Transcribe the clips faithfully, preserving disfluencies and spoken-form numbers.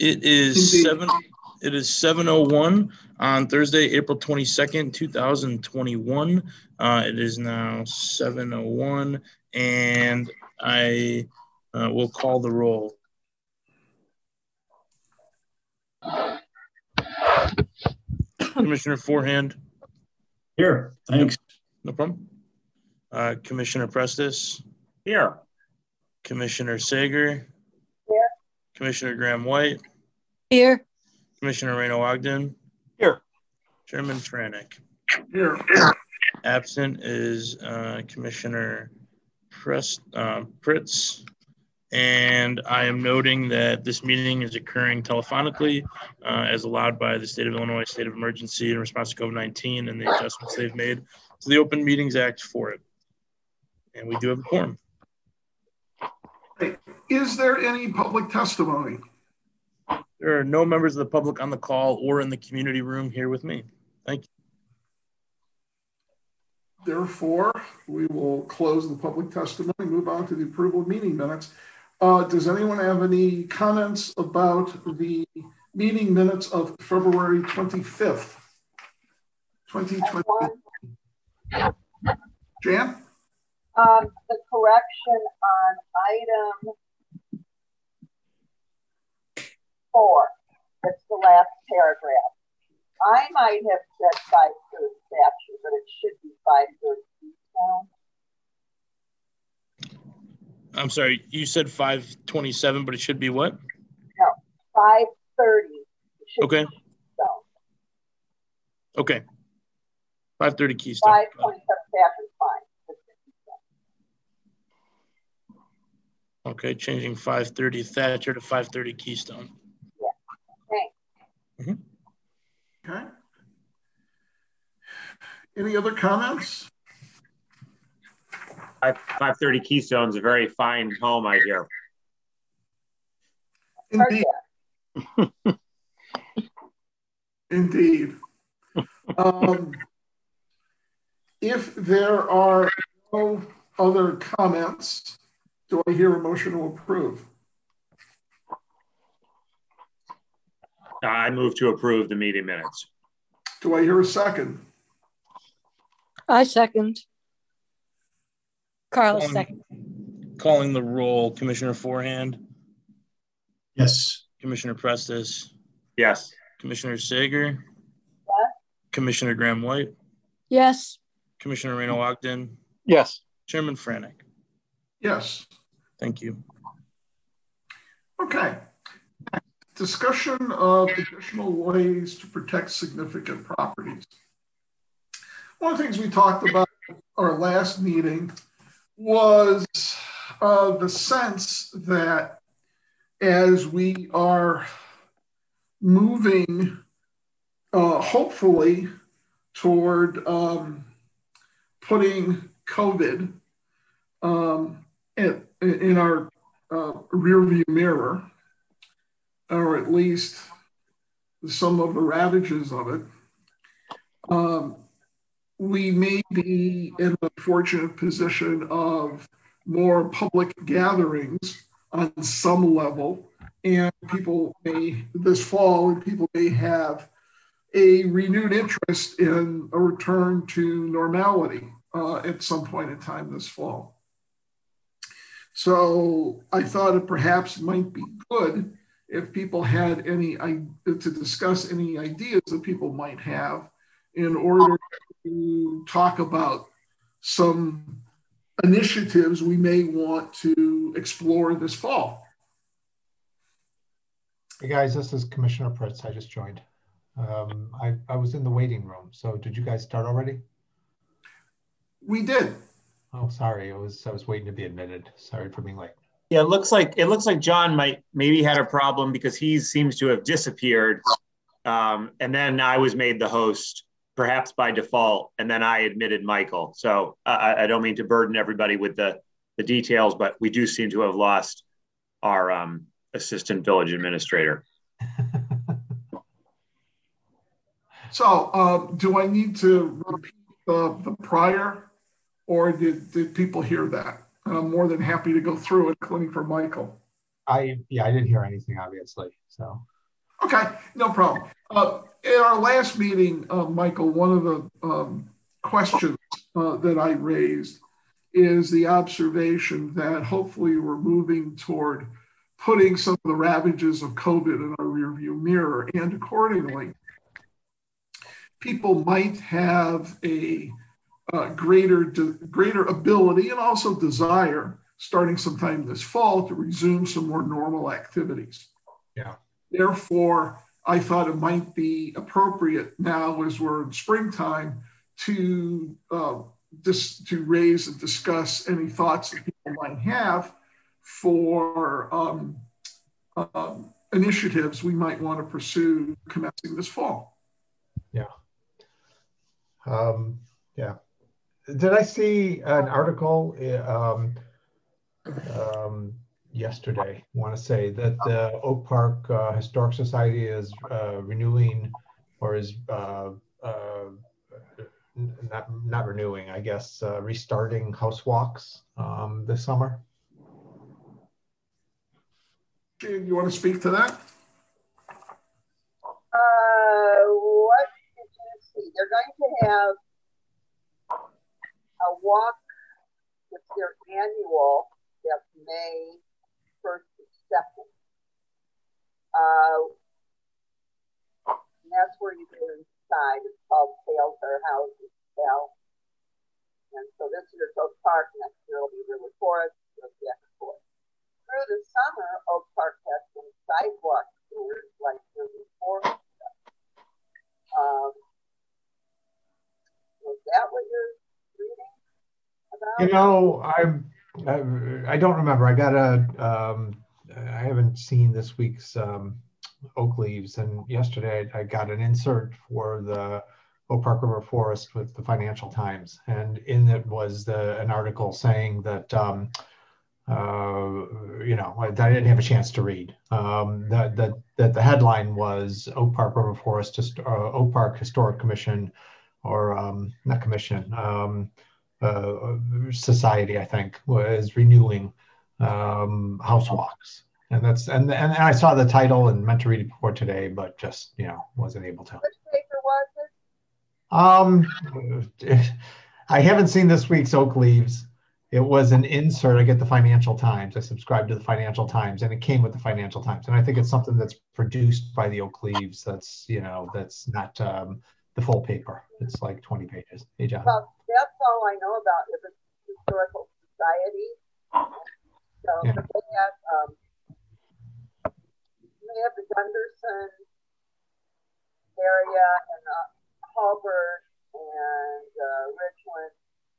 It is Indeed. seven. It is seven oh one on Thursday, April twenty-second, two thousand twenty-one. Uh, it is now seven oh one, and I uh, will call the roll. Commissioner Forehand. Here, thanks. No problem. Uh, Commissioner Prestis. Here. Commissioner Sager. Here. Commissioner Graham White. Here. Commissioner Reno Ogden. Here. Chairman Franek. Here. Absent is uh, Commissioner Press, uh, Pritz. And I am noting that this meeting is occurring telephonically uh, as allowed by the state of Illinois state of emergency in response to COVID nineteen and the adjustments they've made to the Open Meetings Act for it. And we do have a quorum. Is there any public testimony? There are no members of the public on the call or in the community room here with me. Thank you. Therefore, we will close the public testimony, move on to the approval of meeting minutes. Uh, does anyone have any comments about the meeting minutes of February twenty-fifth, twenty twenty? Jan? Um, the correction on item four, that's the last paragraph. I might have said five thirty statute, but it should be five thirty now. I'm sorry, you said five twenty-seven, but it should be what? No, five thirty. Okay. So. Okay. five thirty Keystone. five twenty-seven statute is fine. Okay, changing five thirty Thatcher to five thirty Keystone. Yeah. Thanks. Mm-hmm. Okay. Any other comments? five thirty Keystone's a very fine home, I hear. Indeed. Indeed. Um, if there are no other comments, do I hear a motion to approve? I move to approve the meeting minutes. Do I hear a second? I second. Carl Calling, second. Calling the roll, Commissioner Forehand. Yes. Commissioner Prestis. Yes. Commissioner Sager. Yes. Commissioner Graham White. Yes. Commissioner Reno Ogden. Yes. Chairman Franek. Yes. Thank you. Okay. Discussion of additional ways to protect significant properties. One of the things we talked about at our last meeting was uh, the sense that as we are moving, uh, hopefully, toward um, putting COVID um, in, in our uh, rearview mirror, or at least some of the ravages of it, um, we may be in the fortunate position of more public gatherings on some level, and people may, this fall, and people may have a renewed interest in a return to normality uh, at some point in time this fall. So I thought it perhaps might be good if people had any, to discuss any ideas that people might have in order to talk about some initiatives we may want to explore this fall. Hey guys, this is Commissioner Pritz. I just joined. Um, I, I was in the waiting room. So did you guys start already? We did. Oh, sorry. I was I was waiting to be admitted. Sorry for being late. Yeah, it looks like it looks like John might maybe had a problem because he seems to have disappeared. Um, and then I was made the host, perhaps by default, and then I admitted Michael. So uh, I don't mean to burden everybody with the, the details, but we do seem to have lost our um, assistant village administrator. So um, do I need to repeat the, the prior, or did, did people hear that? And I'm more than happy to go through it, including for Michael. I, yeah, I didn't hear anything, obviously, so. Okay, no problem. Uh, in our last meeting, uh, Michael, one of the um, questions uh, that I raised is the observation that hopefully we're moving toward putting some of the ravages of COVID in our rearview mirror, and accordingly, people might have a uh, greater, greater ability and also desire starting sometime this fall to resume some more normal activities. Yeah. Therefore, I thought it might be appropriate now, as we're in springtime, to uh, just to raise and discuss any thoughts that people might have for um, uh, initiatives we might want to pursue commencing this fall. Yeah. Um, yeah. Did I see an article um, um, yesterday, I want to say, that the Oak Park uh, Historic Society is uh, renewing, or is uh, uh, not, not renewing, I guess, uh, restarting house walks um, this summer? Jane, you want to speak to that? Uh, what did you see? They're going to have a walk with their annual, that's May first to second. Uh, and that's where you go inside. It's called Sales or Houses Sale. And so this year it's Oak Park, next year it'll be River Forest, goes back and forth. Through the summer, Oak Park has some sidewalk tours like River Forest. Um, was that what you're reading about? You know, I'm, I, I don't remember. I got a, um, I haven't seen this week's um, Oak Leaves, and yesterday I got an insert for the Oak Park River Forest with the Financial Times, and in it was the, an article saying that, um, uh, you know, I didn't have a chance to read. Um, that, that, that the headline was Oak Park River Forest, uh, Oak Park Historic Commission, or um, not commission, um, uh, society, I think, was renewing um, house walks. And that's, and, and I saw the title and meant to read it before today, but just, you know, wasn't able to. Which paper was it? Um, I haven't seen this week's Oak Leaves. It was an insert. I get the Financial Times. I subscribe to the Financial Times, and it came with the Financial Times. And I think it's something that's produced by the Oak Leaves. That's, you know, that's not um, the full paper. It's like twenty pages. Hey, John. Well, that's all I know about is the Historical Society. So Yeah. they have, um, they have the Gunderson area and uh, Halbert and uh, Richland.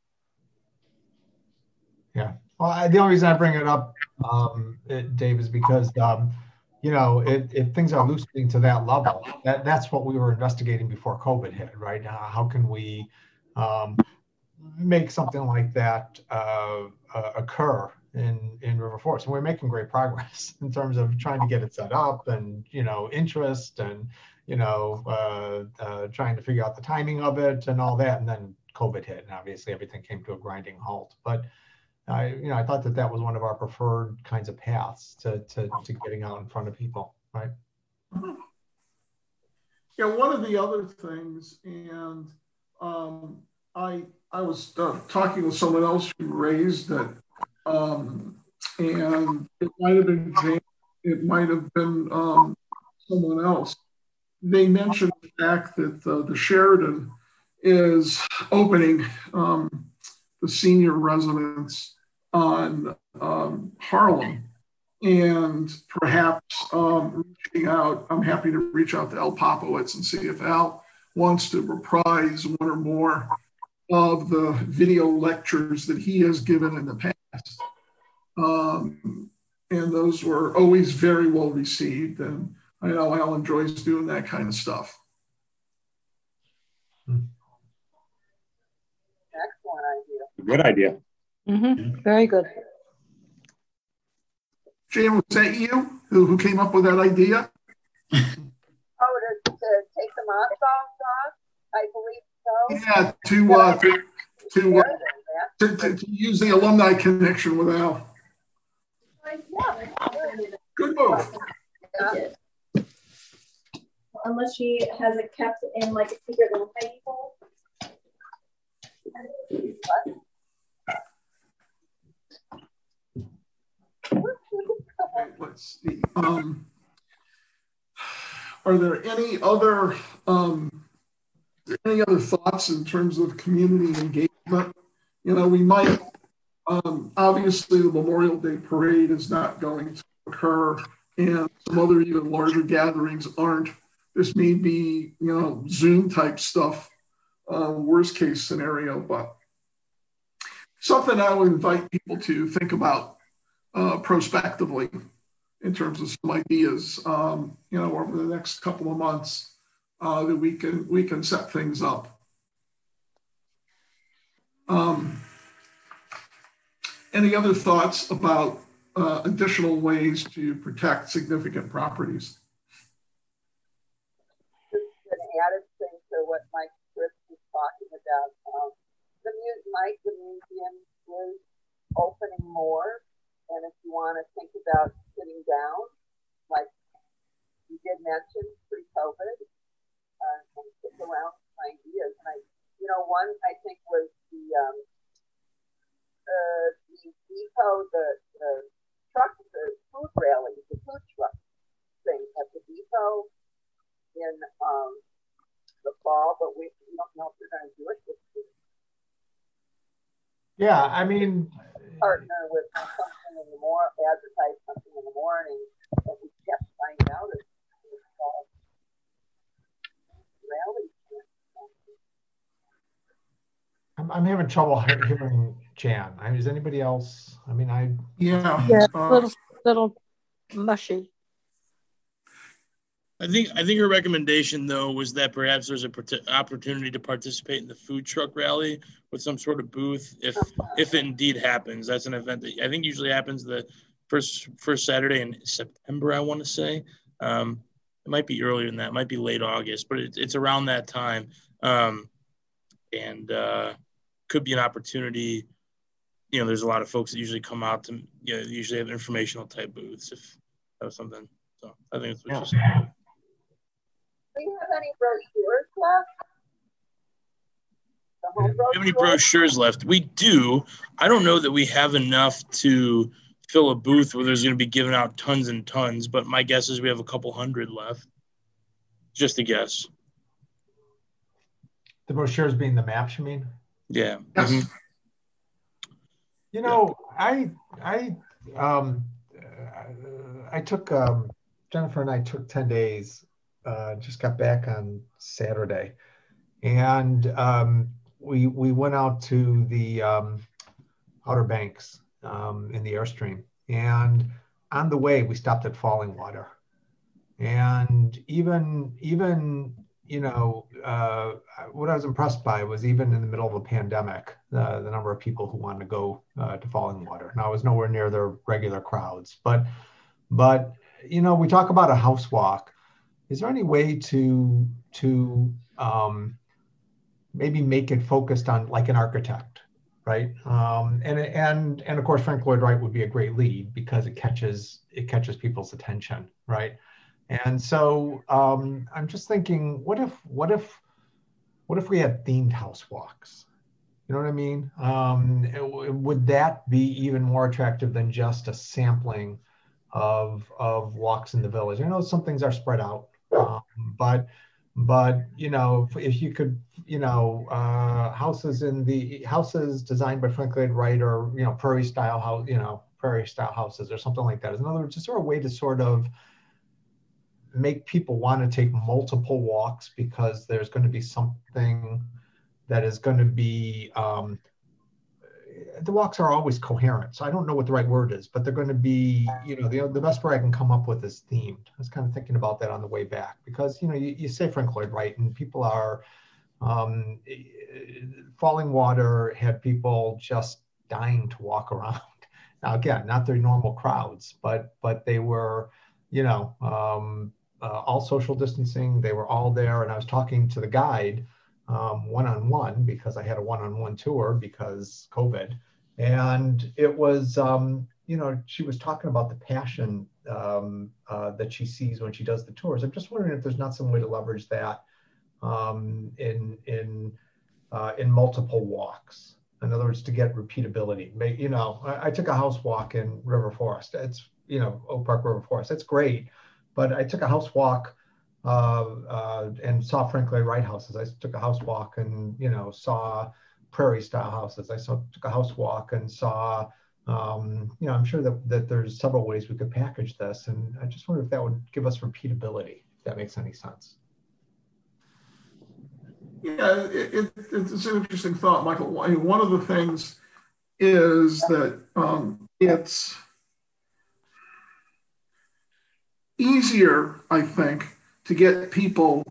Yeah. Well, I, the only reason I bring it up, um, it, Dave, is because, um, you know, if, if things are loosening to that level, that, that's what we were investigating before COVID hit, right? Uh, how can we um, make something like that uh, uh, occur in, in River Forest? And we're making great progress in terms of trying to get it set up and, you know, interest and, you know, uh, uh, trying to figure out the timing of it and all that. And then COVID hit, and obviously everything came to a grinding halt. But I, you know, I thought that that was one of our preferred kinds of paths to, to, to getting out in front of people, right? Mm-hmm. Yeah, one of the other things, and um, I I was uh, talking with someone else who raised it, um, and it might have been James, it might have been um, someone else. They mentioned the fact that uh, the Sheridan is opening um, the senior residence on um, Harlem, and perhaps um, reaching out, I'm happy to reach out to Al Popowitz and see if Al wants to reprise one or more of the video lectures that he has given in the past. Um, and those were always very well received, and I know Al enjoys doing that kind of stuff. Excellent idea. Good idea. Mm-hmm. Very good. Jane, was that you who, who came up with that idea? Oh, to, to take the Moscow off? I believe so. Yeah, to uh, to to, uh, to, to, to use the alumni connection with Al. I Good move. Yeah. Unless she has it kept in like a secret little tiny hole. Okay, let's see. Um, are there any other um, any other thoughts in terms of community engagement? You know, we might um, obviously the Memorial Day parade is not going to occur, and some other even larger gatherings aren't. This may be, you know, Zoom type stuff, uh, worst case scenario, but something I would invite people to think about uh, prospectively in terms of some ideas, um, you know, over the next couple of months uh, that we can we can set things up. Um, any other thoughts about uh, additional ways to protect significant properties? Just an added thing to what Mike Fritz was talking about. Um, the mu- Mike, the museum is opening more. And if you want to think about sitting down, like you did mention pre-COVID, uh, and kick around some ideas. And I, you know, one I think was the um, uh, the depot, the, the truck, the food rally, the food truck thing at the depot in um, the fall, but we, we don't know if they're going to do it this year. Yeah, I mean, partner with something in the morning, advertise something in the morning, and we kept finding out it's uh, rally. I'm, I'm having trouble he- hearing Jan. I mean, is anybody else? I mean, I. Yeah. Yeah, uh, little, little mushy. I think I think her recommendation though was that perhaps there's an opportunity to participate in the food truck rally with some sort of booth if if it indeed happens. That's an event that I think usually happens the first first Saturday in September, I want to say. Um, it might be earlier than that. It might be late August, but it, it's around that time. Um, and uh, could be an opportunity. You know, there's a lot of folks that usually come out to, you know, usually have informational type booths if that was something. So I think that's what Yeah. you said. Do you have any brochures left? The home Do we have any brochures? brochures left? We do. I don't know that we have enough to fill a booth where there's going to be giving out tons and tons, but my guess is we have a couple hundred left. Just a guess. The brochures being the maps, you mean? Yeah. Yes. Mhm. You know, I I um I took um, Jennifer and I took ten days. Uh, just got back on Saturday, and um, we we went out to the um, Outer Banks um, in the Airstream, and on the way we stopped at Falling Water, and even even you know uh, what I was impressed by was even in the middle of a pandemic, uh, the number of people who wanted to go uh, to Falling Water. Now, it was nowhere near their regular crowds, but but you know, we talk about a house walk. Is there any way to to um, maybe make it focused on like an architect, right? Um, and and and of course, Frank Lloyd Wright would be a great lead because it catches it catches people's attention, right? And so um, I'm just thinking, what if what if what if we had themed house walks? You know what I mean? Um, it, would that be even more attractive than just a sampling of of walks in the village? I know some things are spread out, um, but but you know, if, if you could, you know, uh, houses in the houses designed by Frank Lloyd Wright, or you know, prairie style house, you know, prairie style houses or something like that. In other words, is there a way to sort of make people want to take multiple walks because there's going to be something that is going to be, um, the walks are always coherent. So I don't know what the right word is, but they're going to be, you know, the, the best word I can come up with is themed. I was kind of thinking about that on the way back because, you know, you, you say Frank Lloyd Wright and people are, um, Falling Water had people just dying to walk around. Now, again, not their normal crowds, but, but they were, you know, um, uh, all social distancing. They were all there. And I was talking to the guide um, one-on-one because I had a one-on-one tour because COVID. And it was, um, you know, she was talking about the passion um, uh, that she sees when she does the tours. I'm just wondering if there's not some way to leverage that um, in in uh, in multiple walks. In other words, to get repeatability. Make, you know, I, I took a house walk in River Forest. It's, you know, Oak Park River Forest. That's great, but I took a house walk uh, uh, and saw Frank Lloyd Wright houses. I took a house walk and, you know, saw prairie style houses. I saw, took a house walk and saw, um, you know, I'm sure that, that there's several ways we could package this. And I just wonder if that would give us repeatability, if that makes any sense. Yeah, it, it, it's an interesting thought, Michael. I mean, one of the things is that um, it's easier, I think, to get people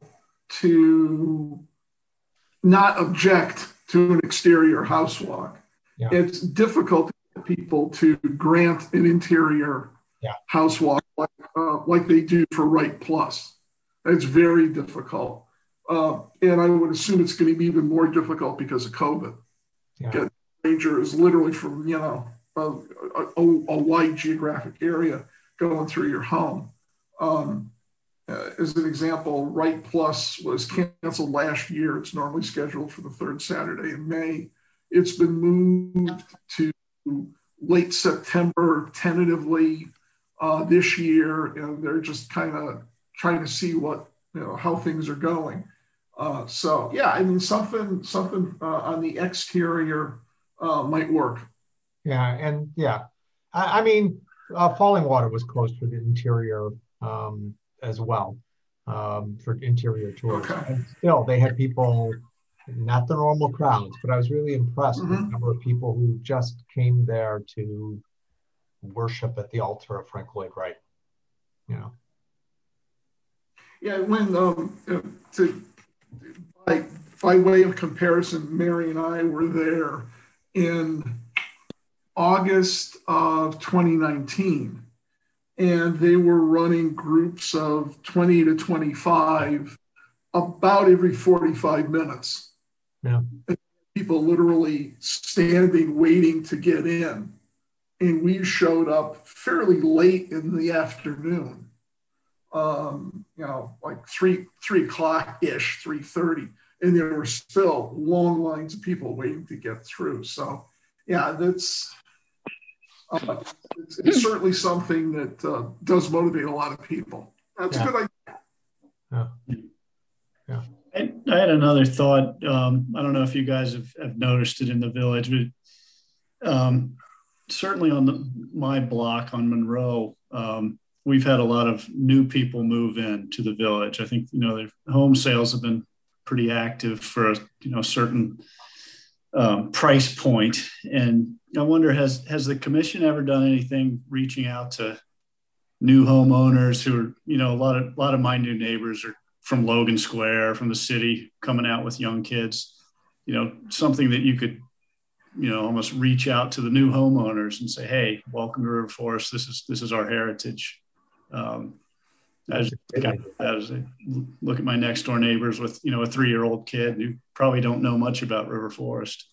to not object to an exterior house walk. Yeah. It's difficult to get people to grant an interior yeah. house walk like, uh, like they do for Wright Plus. It's very difficult. Uh, and I would assume it's going to be even more difficult because of COVID. Yeah. Ranger is literally from, you know, a, a, a wide geographic area going through your home. Um, uh, as an example, Wright Plus was canceled last year. It's normally scheduled for the third Saturday in May. It's been moved to late September tentatively uh, this year. And they're just kind of trying to see what, you know, how things are going. Uh, so yeah, I mean, something, something uh, on the exterior uh, might work. Yeah. And yeah, I, I mean, uh, Falling Water was closed for the interior um, as well, um, for interior tours. Okay. And still, they had people, not the normal crowds, but I was really impressed mm-hmm. with the number of people who just came there to worship at the altar of Frank Lloyd Wright. You know. Yeah, when um, to. By, by way of comparison, Mary and I were there in August of twenty nineteen, and they were running groups of twenty to twenty-five about every forty-five minutes. Yeah. And people literally standing, waiting to get in. And we showed up fairly late in the afternoon. Um, you know, like three three o'clock ish, three thirty, and there were still long lines of people waiting to get through. So, yeah, that's uh, it's, it's certainly something that uh, does motivate a lot of people. That's yeah. a good idea. Yeah, yeah. I, I had another thought. Um, I don't know if you guys have, have noticed it in the village, but um, certainly on the, my block on Monroe. Um, We've had a lot of new people move in to the village. I think, you know, the home sales have been pretty active for a, you know, certain um, price point. And I wonder, has, has the commission ever done anything reaching out to new homeowners who are, you know, a lot of, a lot of my new neighbors are from Logan Square, from the city, coming out with young kids, you know, something that you could, you know, almost reach out to the new homeowners and say, hey, welcome to River Forest. This is, this is our heritage. Um, as, as I look at my next door neighbors with, you know, a three-year-old kid who probably don't know much about River Forest.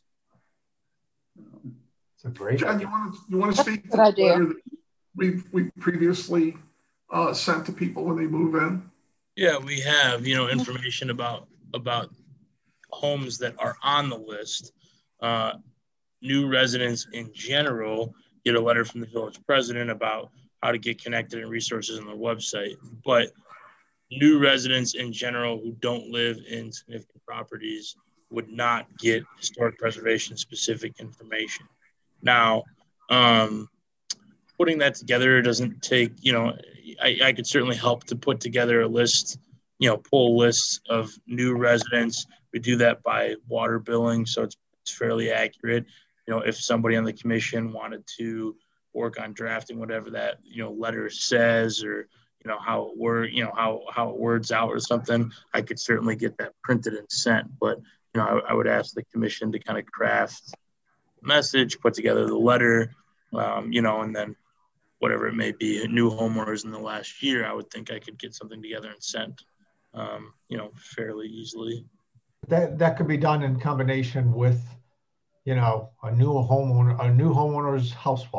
It's a great John, you want to, you want to speak to the letter that we we previously uh, sent to people when they move in? Yeah, we have, you know, information about, about homes that are on the list. Uh, new residents in general get a letter from the village president about how to get connected and resources on their website. But new residents in general who don't live in significant properties would not get historic preservation specific information. Now, um, putting that together doesn't take, you know, I, I could certainly help to put together a list, you know, pull lists of new residents. We do that by water billing, so it's, it's fairly accurate. You know, if somebody on the commission wanted to work on drafting whatever that, you know, letter says, or, you know, how it word, you know, how, how it words out or something, I could certainly get that printed and sent. But, you know, I, I would ask the commission to kind of craft a message, put together the letter, um, you know, and then whatever it may be, new homeowners in the last year, I would think I could get something together and sent, um, you know, fairly easily. That, that could be done in combination with, you know, a new homeowner, a new homeowner's house walk.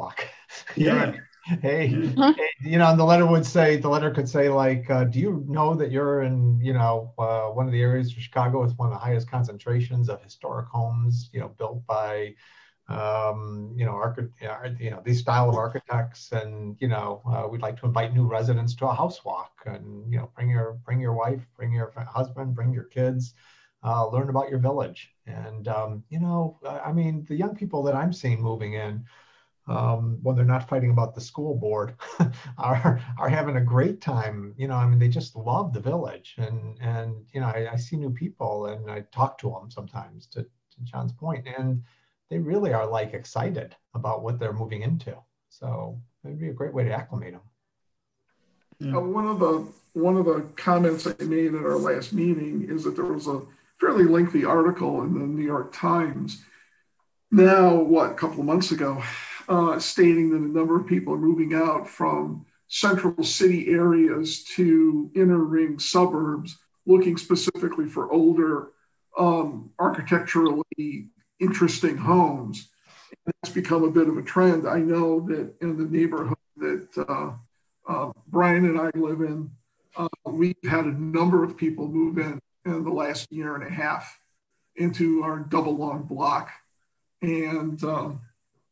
Yeah. Hey, hey, you know, and the letter would say, the letter could say like, uh, do you know that you're in, you know, uh, one of the areas of Chicago with one of the highest concentrations of historic homes, you know, built by, um, you know, archi- you know, these style of architects, and, you know, uh, we'd like to invite new residents to a house walk, and, you know, bring your, bring your wife, bring your husband, bring your kids, uh, learn about your village. And, um, you know, I mean, the young people that I'm seeing moving in, um, when they're not fighting about the school board, are are having a great time. You know, I mean, they just love the village, and and you know, I, I see new people, and I talk to them sometimes. To, to John's point, and they really are like excited about what they're moving into. So it'd be a great way to acclimate them. Yeah. Uh, one of the one of the comments I made at our last meeting is that there was a fairly lengthy article in the New York Times now, what, a couple of months ago, uh, stating that a number of people are moving out from central city areas to inner ring suburbs, looking specifically for older, um, architecturally interesting homes. And it's become a bit of a trend. I know that in the neighborhood that uh, uh, Brian and I live in, uh, we've had a number of people move in in the last year and a half into our double long block. And um,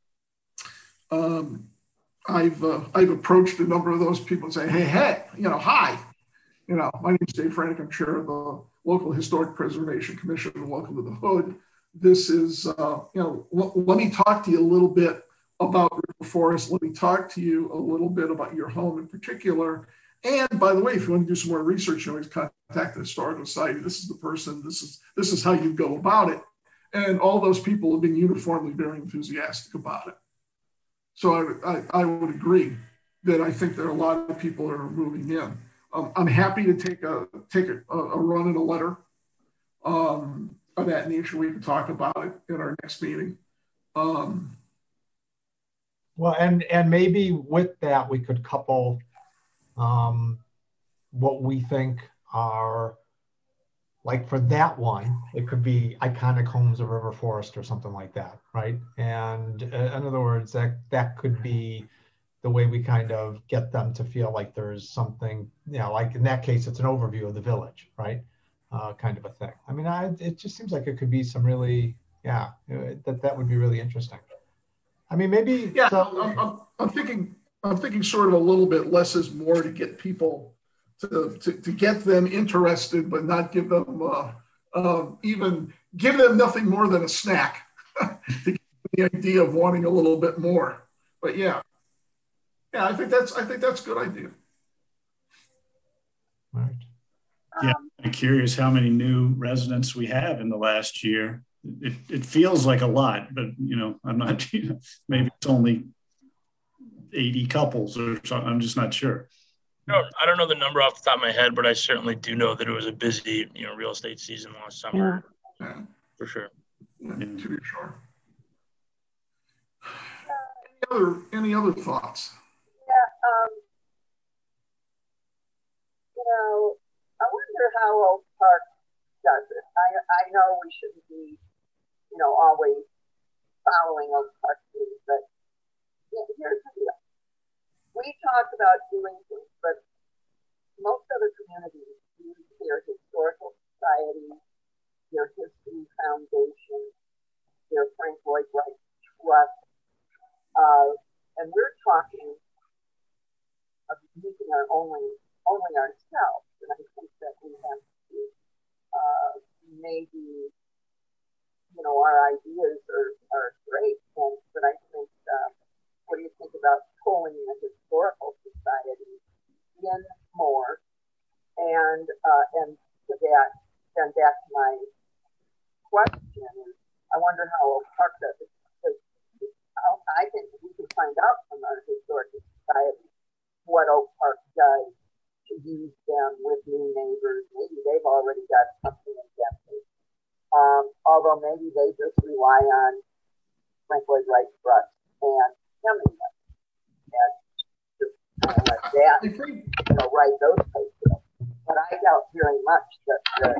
um, I've uh, I've approached a number of those people and say, hey, hey, you know, hi, you know, my name is Dave Frank. I'm chair of the local Historic Preservation Commission. Welcome to the Hood. This is, uh, you know, l- let me talk to you a little bit about River Forest. Let me talk to you a little bit about your home in particular. And by the way, if you want to do some more research, you always contact the Historical Society. This is the person. This is this is how you go about it. And all those people have been uniformly very enthusiastic about it. So I, I, I would agree that I think there are a lot of people that are moving in. Um, I'm happy to take a take a, a run in a letter um, of that nature. We can talk about it in our next meeting. Um, Well, and and maybe with that we could couple um, what we think are, like for that one, it could be iconic homes of River Forest or something like that, right? And uh, in other words, that that could be the way we kind of get them to feel like there's something, you know, like in that case, it's an overview of the village, right? Uh, kind of a thing. I mean, I, it just seems like it could be some really, yeah, uh, that that would be really interesting. I mean, maybe. yeah, So, I'm, I'm, I'm thinking I'm thinking sort of a little bit less is more to get people to to, to get them interested, but not give them uh, uh, even give them nothing more than a snack to get the idea of wanting a little bit more. But yeah. Yeah, I think that's I think that's a good idea. right. Yeah, I'm curious how many new residents we have in the last year. It, it feels like a lot, but you know, I'm not. You know, maybe it's only eighty couples or something. I'm just not sure. No, I don't know the number off the top of my head, but I certainly do know that it was a busy, you know, real estate season last summer, Yeah, for sure. yeah, Yeah. to be sure. Any other any other thoughts? Yeah, um, you know, I wonder how Oak Park does it. I I know we shouldn't be, you know, always following Oak Park rules, but here's the deal. We talked about doing things, but most other communities use their historical society, their history foundation, their Frank Lloyd Wright Trust, uh, and we're talking of using our only only ourselves. And I think that we have to uh, maybe, you know, our ideas are, are great, and but I think, uh, what do you think about pulling the historical society in more? And uh, and to that, then back to my question is, I wonder how Oak Park does it, because I think we can find out from our historical society what Oak Park does to use them with new neighbors. Maybe they've already got something against it. Um, although maybe they just rely on Frank Lloyd Wright Trust and Hemingway, and just kind of let that, you know, write those papers. But I doubt very much that the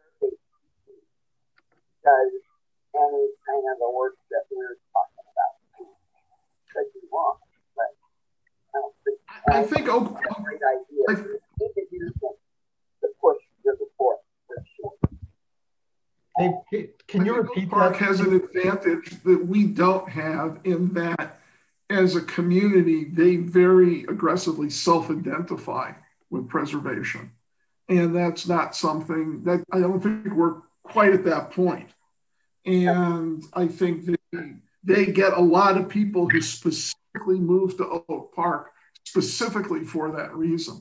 does any kind of the work that we're talking about. Could be wrong, but I think Oak, a great idea. I think it used to push the report for sure. Hey, can you repeat Oak Park that? has an advantage that we don't have in that as a community, they very aggressively self-identify with preservation. And that's not something that I don't think we're quite at that point. And I think they, they get a lot of people who specifically move to Oak Park specifically for that reason.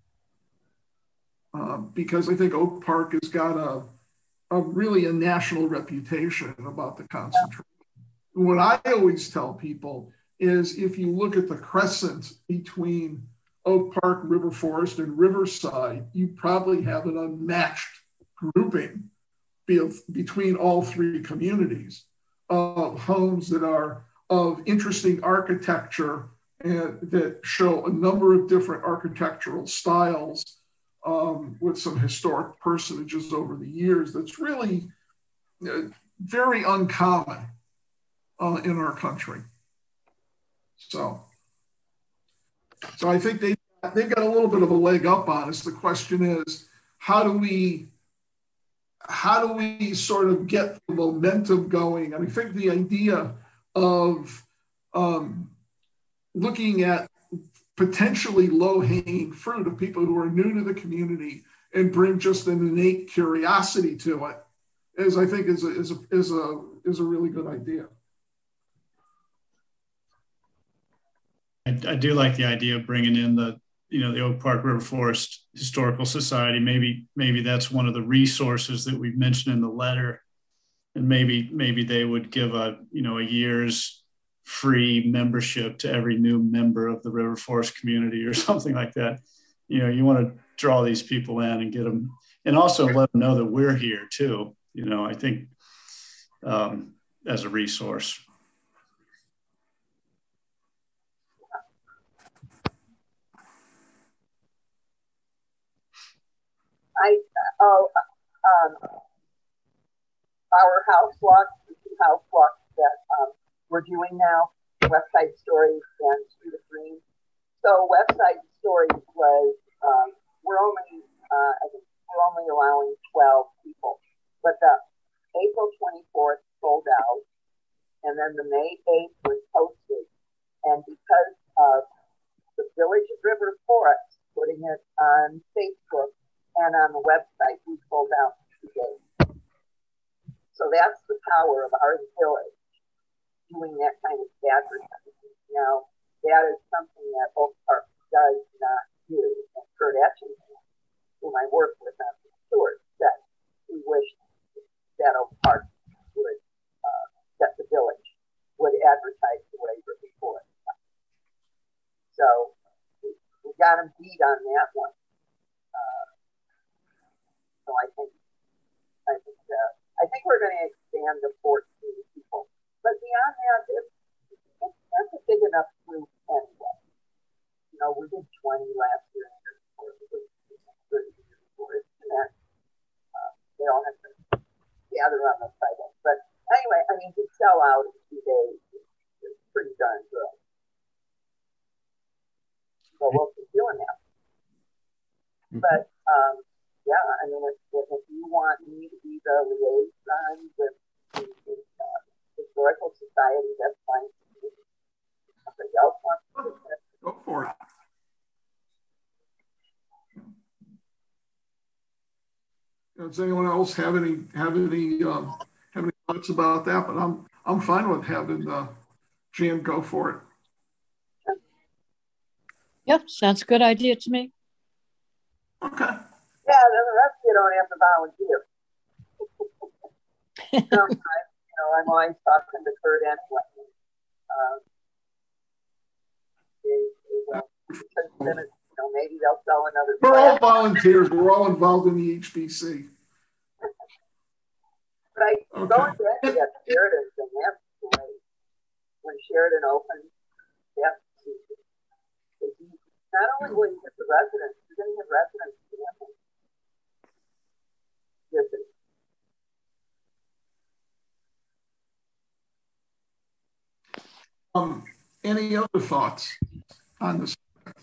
Uh, because I think Oak Park has got a, a really a national reputation about the concentration. What I always tell people is if you look at the crescent between Oak Park, River Forest, and Riverside, you probably have an unmatched grouping between all three communities of homes that are of interesting architecture and that show a number of different architectural styles um, with some historic personages over the years. That's really uh, very uncommon uh, in our country. So, so I think they, they've got a little bit of a leg up on us. The question is, how do we, how do we sort of get the momentum going? And I think the idea of um, looking at potentially low-hanging fruit of people who are new to the community and bring just an innate curiosity to it is, I think, is a, is a, is a, is a really good idea. I, I do like the idea of bringing in the, you know, the Oak Park River Forest Historical Society. Maybe, maybe that's one of the resources that we've mentioned in the letter, and maybe, maybe they would give a, you know, a year's free membership to every new member of the River Forest community or something like that. You know, you want to draw these people in and get them, and also let them know that we're here too. You know, I think um, as a resource. I, oh, um, our house walks, the two house walks that um, we're doing now, Webside Stories and Street of Green. So Webside Stories was, um, we're only, uh, I think we're only allowing twelve people, but the April twenty-fourth sold out, and then the May eighth was posted. And because of the Village of River Forest putting it on Facebook and on the website, we sold out in two days. So that's the power of our village, doing that kind of advertising. Now, that is something that Oak Park does not do. And Kurt Etchingham, whom I work with on the tour, said he wished that Oak Park would, uh, that the village would advertise the way River Forest. So we, we got him beat on that one. Uh, so I think, I think, uh, I think we're going to expand to fourteen people. But beyond that, it's, it's, that's a big enough group anyway. You know, we did twenty last year, or thirty years before. It's that uh, they all have to gather on the site. But anyway, I mean, to sell out in two days is, is pretty darn good. So we'll keep doing that. But um, yeah, I mean, if, if you want me to be the liaison with the, the uh, Historical Society, that's fine. Somebody else wants to do that. Go for it. Does anyone else have any have any um, have any thoughts about that? But I'm I'm fine with having uh, Jan go for it. Yep, sounds a good idea to me. Okay. Yeah, then the rest of you don't have to volunteer. So, I, you know, I'm always talking to Kurt anyway. Um, they, they will, then it's, you know, maybe they'll sell another. We're all volunteers. We're all involved in the H B C. But I Okay. go into that at Sheridan thing. That's great. When Sheridan opens, that's not only will you get the residents, you're going to get residents camping. Yes, Um, any other thoughts on this?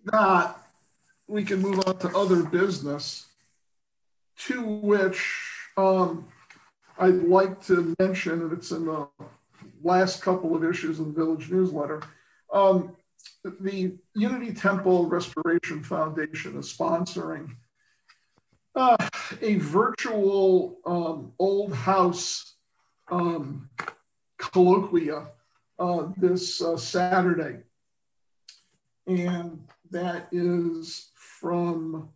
not, we can move on to other business, to which um, I'd like to mention, and it's in the last couple of issues of the Village Newsletter. Um, the Unity Temple Restoration Foundation is sponsoring uh, a virtual um, old house um, colloquia uh, this uh, Saturday. And that is from,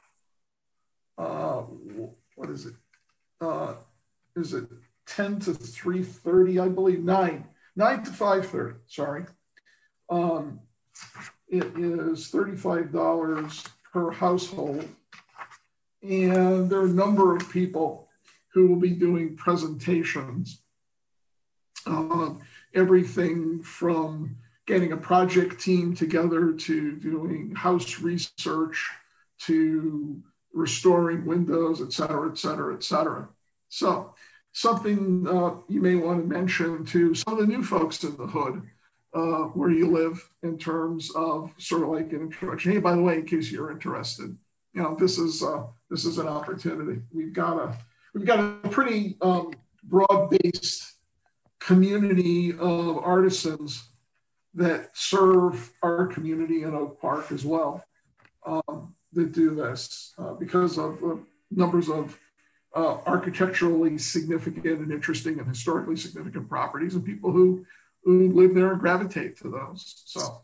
uh, what is it? Uh, is it ten to three thirty, I believe, nine, nine to five thirty, sorry. Um, it is thirty-five dollars per household. And there are a number of people who will be doing presentations. Uh, everything from getting a project team together to doing house research to restoring windows, et cetera, et cetera, et cetera. So something uh, you may want to mention to some of the new folks in the hood uh, where you live in terms of sort of like an introduction. Hey, by the way, in case you're interested, you know, this is uh, this is an opportunity. We've got a we've got a pretty um, broad-based community of artisans that serve our community in Oak Park as well, um, that do this uh, because of uh, numbers of uh, architecturally significant and interesting and historically significant properties and people who, who live there and gravitate to those. So,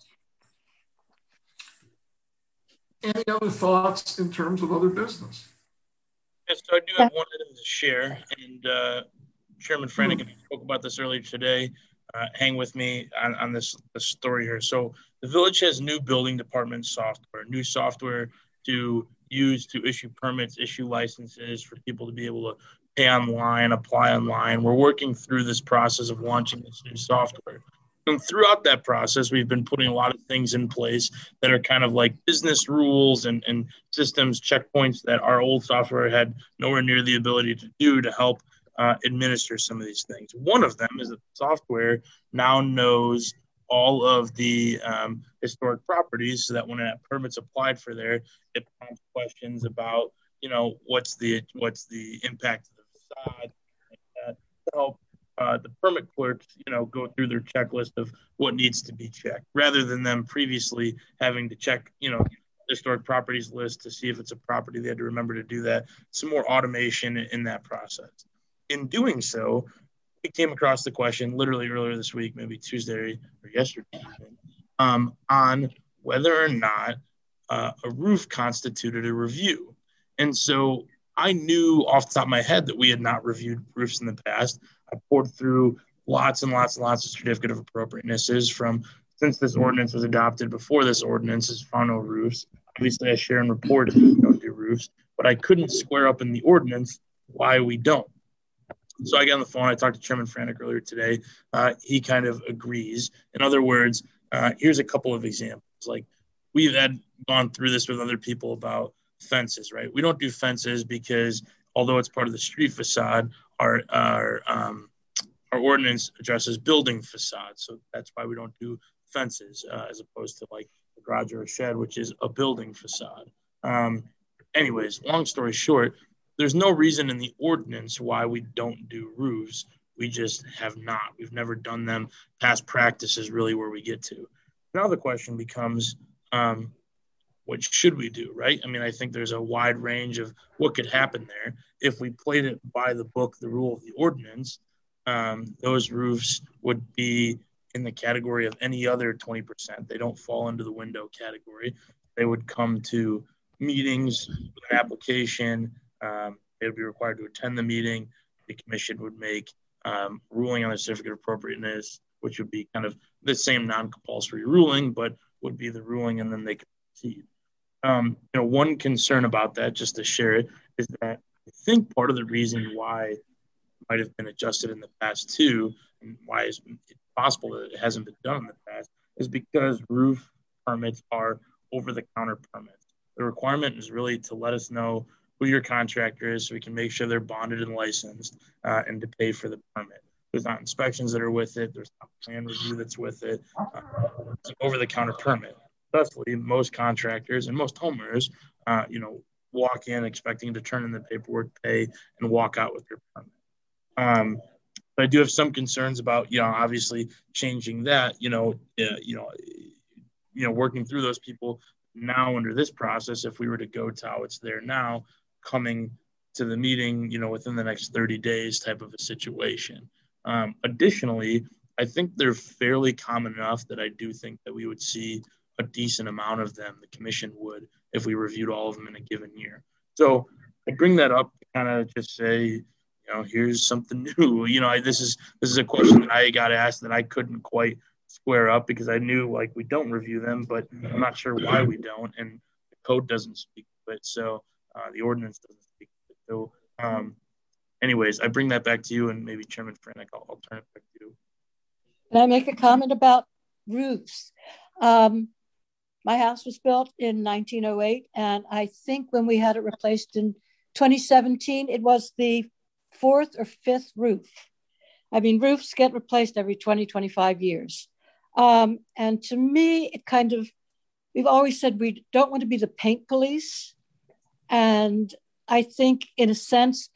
any other thoughts in terms of other business? Yes, so I do have one item to share, and uh, Chairman Franigan spoke about this earlier today. Uh, hang with me on, on this, this story here. So the village has new building department software, new software to use to issue permits, issue licenses for people to be able to pay online, apply online. We're working through this process of launching this new software. And throughout that process, we've been putting a lot of things in place that are kind of like business rules and, and systems, checkpoints that our old software had nowhere near the ability to do to help Uh, administer some of these things. One of them is that the software now knows all of the um, historic properties, so that when a permit's applied for there, it prompts questions about, you know, what's the what's the impact of the facade, like that, to help uh, the permit clerks, you know, go through their checklist of what needs to be checked, rather than them previously having to check, you know, historic properties list to see if it's a property. They had to remember to do that. Some more automation in that process. In doing so, we came across the question literally earlier this week, maybe Tuesday or yesterday, um, on whether or not uh, a roof constituted a review. And so I knew off the top of my head that we had not reviewed roofs in the past. I poured through lots and lots and lots of certificate of appropriatenesses from since this ordinance was adopted. Before this ordinance is found no roofs. Obviously, I share in reports that we don't do roofs, but I couldn't square up in the ordinance why we don't. So I got on the phone. I talked to Chairman Franek earlier today. Uh, he kind of agrees. In other words, uh, here's a couple of examples. Like we've had gone through this with other people about fences, right? We don't do fences because although it's part of the street facade, our our um, our ordinance addresses building facades. So that's why we don't do fences uh, as opposed to like a garage or a shed, which is a building facade. Um, anyways, long story short, there's no reason in the ordinance why we don't do roofs. We just have not. We've never done them. Past practice is really where we get to. Now the question becomes, um, what should we do, right? I mean, I think there's a wide range of what could happen there. If we played it by the book, the rule of the ordinance, um, those roofs would be in the category of any other twenty percent. They don't fall into the window category. They would come to meetings with an application. Um, they would be required to attend the meeting. The commission would make um, ruling on the certificate of appropriateness, which would be kind of the same non-compulsory ruling, but would be the ruling, and then they could proceed. Um, you know, one concern about that, just to share it, is that I think part of the reason why it might have been adjusted in the past too, and why it's possible that it hasn't been done in the past, is because roof permits are over-the-counter permits. The requirement is really to let us know who your contractor is so we can make sure they're bonded and licensed uh, and to pay for the permit. There's not inspections that are with it. There's not plan review that's with it. Uh, it's an over-the-counter permit. successfully, most contractors and most homeowners, uh, you know, walk in expecting to turn in the paperwork, pay, and walk out with their permit. Um, but I do have some concerns about, you know, obviously changing that, you know, uh, you know, you know, working through those people now under this process. If we were to go to how it's there now, coming to the meeting, you know, within the next thirty days type of a situation. Um, additionally, I think they're fairly common enough that I do think that we would see a decent amount of them, the commission would, if we reviewed all of them in a given year. So I bring that up to kind of just say, you know, here's something new. You know, I, this is this is a question that I got asked that I couldn't quite square up because I knew like we don't review them, but I'm not sure why we don't, and the code doesn't speak to it. So uh, the ordinance doesn't speak to it. So um, anyways, I bring that back to you, and maybe Chairman Franek, I'll, I'll turn it back to you. Can I make a comment about roofs? Um, my house was built in nineteen oh eight, and I think when we had it replaced in twenty seventeen, it was the fourth or fifth roof. I mean, roofs get replaced every twenty, twenty-five years. Um, and to me, it kind of, we've always said we don't want to be the paint police. And I think in a sense,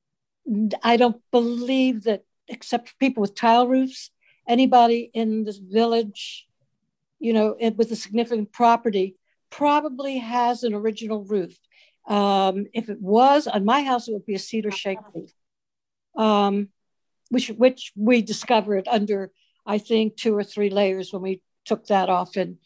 I don't believe that, except for people with tile roofs, anybody in this village, you know, with a significant property probably has an original roof. Um, if it was on my house, it would be a cedar shake roof, um, which, which we discovered under, I think, two or three layers when we took that off in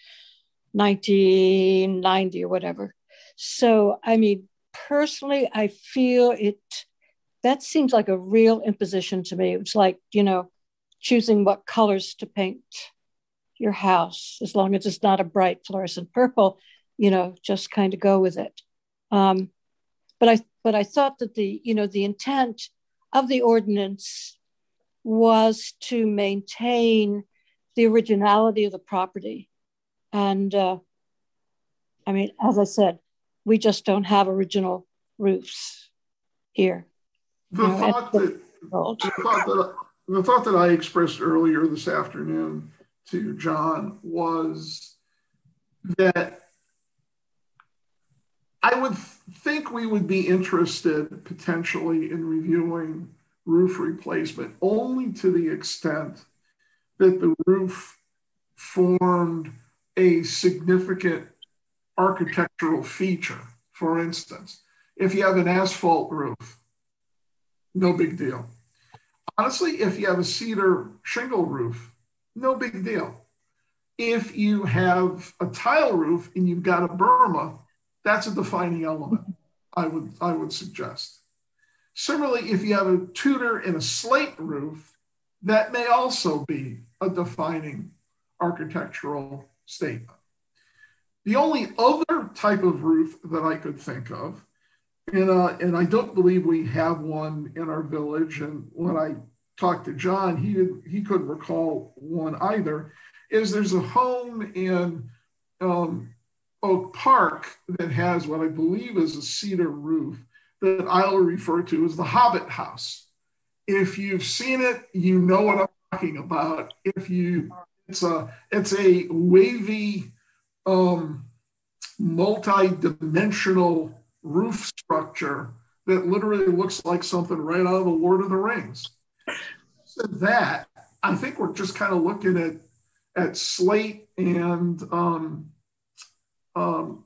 nineteen ninety or whatever. So, I mean, personally, I feel it, that seems like a real imposition to me. It's like, you know, choosing what colors to paint your house, as long as it's not a bright fluorescent purple, you know, just kind of go with it. Um, but I, but I thought that the, you know, the intent of the ordinance was to maintain the originality of the property. And uh, I mean, as I said, we just don't have original roofs here. The, you know, thought, that, the, thought, that, the thought that I expressed earlier this afternoon to John was that I would think we would be interested potentially in reviewing roof replacement only to the extent that the roof formed a significant architectural feature. For instance, if you have an asphalt roof, no big deal. Honestly, if you have a cedar shingle roof, no big deal. If you have a tile roof and you've got a Burma, that's a defining element, I would, I would suggest. Similarly, if you have a Tudor and a slate roof, that may also be a defining architectural statement. The only other type of roof that I could think of, and, uh, and I don't believe we have one in our village, and when I talked to John, he, did, he couldn't recall one either, is there's a home in um, Oak Park that has what I believe is a cedar roof that I'll refer to as the Hobbit House. If you've seen it, you know what I'm talking about. If you, it's a, it's a wavy, um, multi-dimensional roof structure that literally looks like something right out of the Lord of the Rings. So that, I think we're just kind of looking at, at slate and um, um,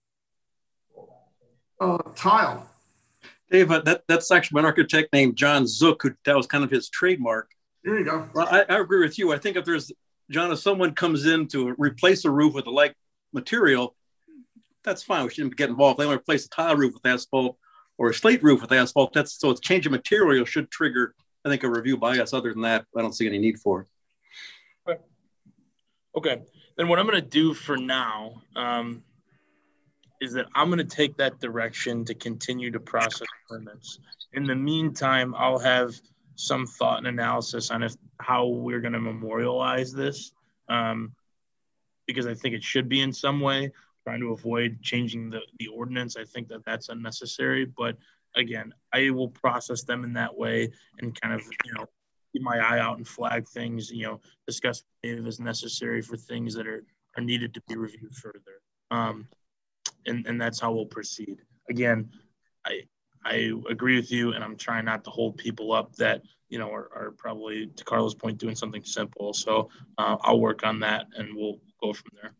uh, tile. Dave, uh, that, that's actually an architect named John Zook, who that was kind of his trademark. There you go. Well, I, I agree with you. I think if there's, John, if someone comes in to replace a roof with a like material, that's fine. We shouldn't get involved. If they want to replace a tile roof with asphalt or a slate roof with asphalt, that's so it's change of material should trigger, I think, a review by us. Other than that, I don't see any need for it. Okay. Okay. Then what I'm going to do for now, um, is that I'm going to take that direction to continue to process permits. In the meantime, I'll have some thought and analysis on if how we're going to memorialize this, um, because I think it should be in some way, trying to avoid changing the, the ordinance. I think that that's unnecessary. But again, I will process them in that way and kind of, you know, keep my eye out and flag things, you know, discuss if it's necessary for things that are are needed to be reviewed further. Um, and, and that's how we'll proceed. Again, I I agree with you, and I'm trying not to hold people up that, you know, are, are probably, to Carla's point, doing something simple. So uh, I'll work on that, and we'll go from there.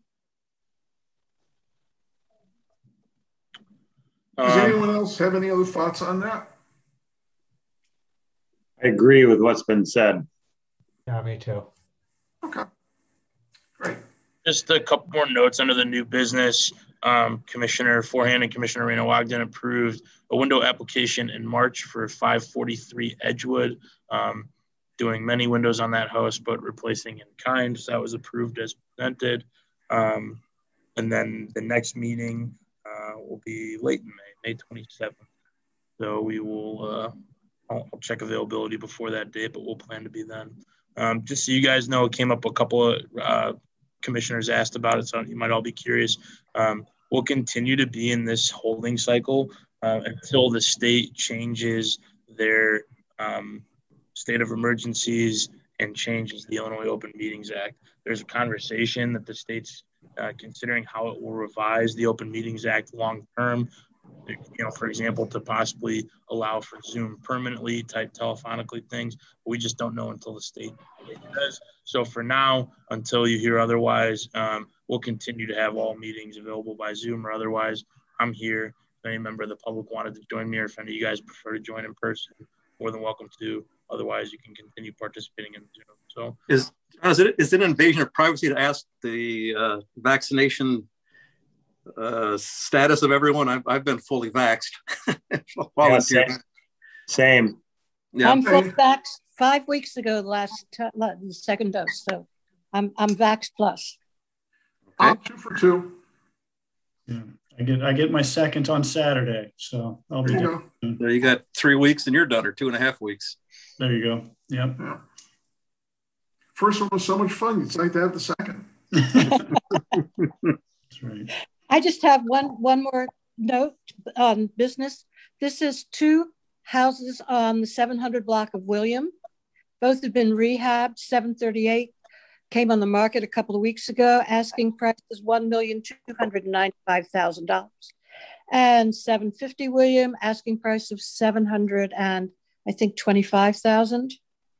Does Um, anyone else have any other thoughts on that? I agree with what's been said. Yeah, me too. Okay, great. Just a couple more notes under the new business. Um, Commissioner Forehand and Commissioner Reno Ogden approved a window application in March for five forty-three Edgewood, um, doing many windows on that house, but replacing in kind. So that was approved as presented. Um, and then the next meeting uh, will be late in May, May twenty-seventh. So we will, uh, I'll, I'll check availability before that date, but we'll plan to be then. Um, just so you guys know, it came up a couple of uh, commissioners asked about it, so you might all be curious. Um, we'll continue to be in this holding cycle uh, until the state changes their um, state of emergencies and changes the Illinois Open Meetings Act. There's a conversation that the state's uh, considering how it will revise the Open Meetings Act long term. You know, for example, to possibly allow for Zoom permanently type telephonically things. We just don't know until the state does. So for now, until you hear otherwise, um, we'll continue to have all meetings available by Zoom or otherwise. I'm here. If any member of the public wanted to join me, or if any of you guys prefer to join in person, more than welcome to. Otherwise, you can continue participating in Zoom. So is is it is it an invasion of privacy to ask the uh, vaccination uh status of everyone? I've, I've been fully vaxxed. Yeah, same. same. Yeah. I'm full vaxxed five weeks ago, last uh, the second dose. So I'm I'm vaxxed plus. I'm two for two. Yeah, I get I get my second on Saturday, so I'll be there. You there you got three weeks and you're done, or two and a half weeks. There you go. Yep. Yeah. First one was so much fun. It's like to have the second. That's right. I just have one one more note on business. This is two houses on the seven hundred block of William. Both have been rehabbed. seven thirty-eight came on the market a couple of weeks ago. Asking price is one million two hundred ninety-five thousand dollars. And seven fifty William, asking price of seven hundred and I think twenty-five thousand.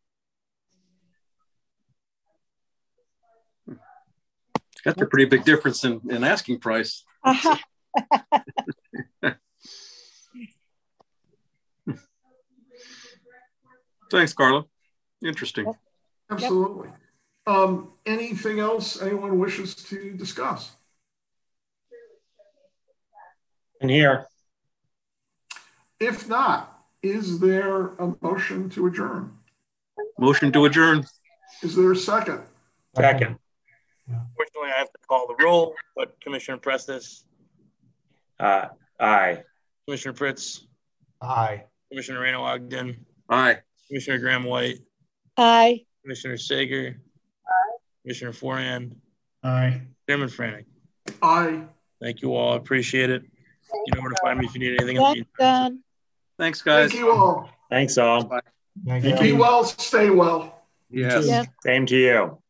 That's a pretty big difference in, in asking price. Uh-huh. Thanks, Carla. Interesting. Yep. Absolutely. Um, anything else anyone wishes to discuss? And here. If not, is there a motion to adjourn? Motion to adjourn. Is there a second? Second. Unfortunately, I have to call the roll, but Commissioner Prestes. Uh, aye. Commissioner Fritz. Aye. Commissioner Reno Ogden. Aye. Commissioner Graham White. Aye. Commissioner Sager. Aye. Commissioner Forehand. Aye. Chairman Franek. Aye. Thank you all. I appreciate it. You know where to find me if you need anything. Well done. Thanks, guys. Thank you all. Thanks all. Thank Be you. well, stay well. Yes. Yes. Same to you.